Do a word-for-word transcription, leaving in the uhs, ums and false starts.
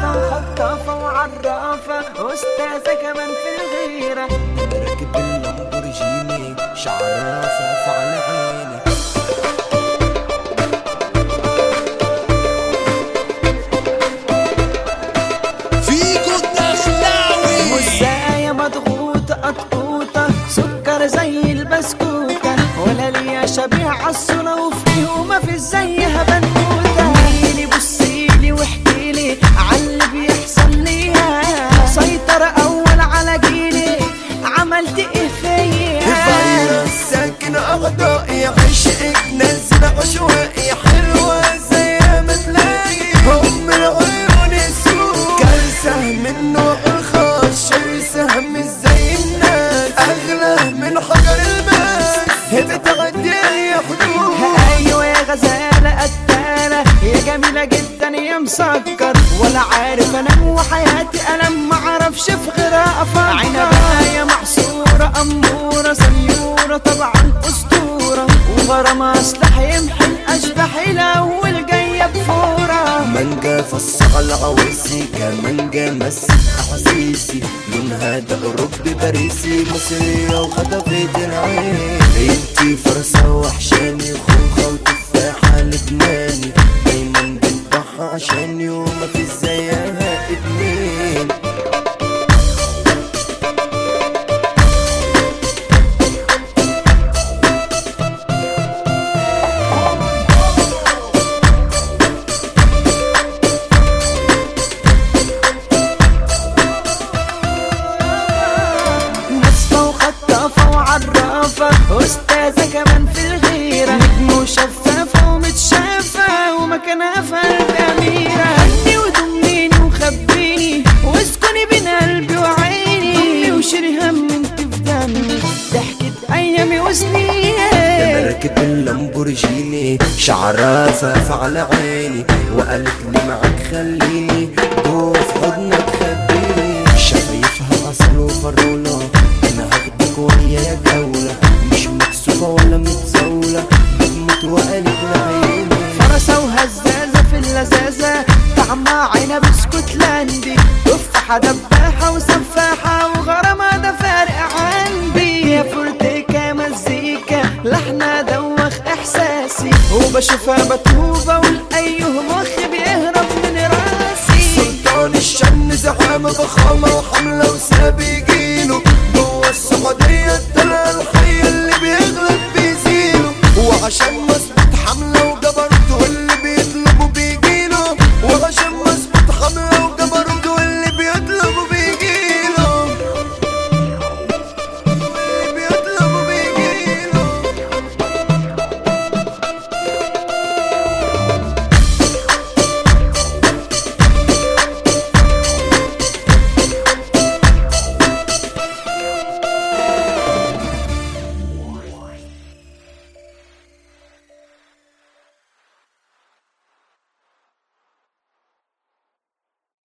وخطافة وعرافة أستاذة كمان في الغيرة. راكب اللامبورجيني شعرها فاف على عيني. فيكو الدخلاوي مزايا مضغوطة قطقوطة سكر زي البسكوتة، ولا ليا شبيه عالصولة وفيه وما في زيها بنوتة. ميلي بصيلي واحكيلي عاللي بيحصل ليها، سيطرة أول على جيلي عملت إيه فيا. فيروس ساكن أعضائي عشقك نزل عشوائي حلوة زي ما تلاقي هم العيون السوق. كارثة من نوع الخاص شرسة مش زي الناس، أغلى من حجر الماس بتعدي يا حدود. أيوة يا غزالة قتالة يا جميلة جدا يا مسكر، ولا عارف أنام وحياتي ألم معرفش في غيرها أفكر. عنبة يا محصورة أمورة سنيورة طبعا أسطورة، وغرامة أصلح يمحي الأشباح الأول جاية بفورة. مانجا فص على عويسي كمانجا مسك أحاسيسي، لونها ده أوروبي باريسي مصرية وخطفت العين. انتي فرصة وحشاني خوخة وتفاحة لبناني، دايما بتضحى عشاني وما في زيها اتنين. أستاذة كمان في الغيرة، نجم وشفافة ومتشافة ومكانها في قلب أميرة. هني وضميني وخبيني واسكني بين قلبي وعيني، ضمي وشيلي هم انت في دمي ضحكة أيامي وسنين. راكب اللامبورجيني شعرها فاف على عيني، وقالت لي معاك خليني جوه في حضنك خبيني. شفايفها عسل وفرولة أنا هاخدك ويايا جولة، مش مكسوفة ولا متزولة بتموت وقالت لعيني. فرسة وهزازة في اللذاذة طعمها عنب اسكتلندي، تفاحة دباحة وسفاحة وغرامة ده فارق عندي. يا فورتيكا مزيكا لحنها دوخ إحساسي، وبشوفها بتوبة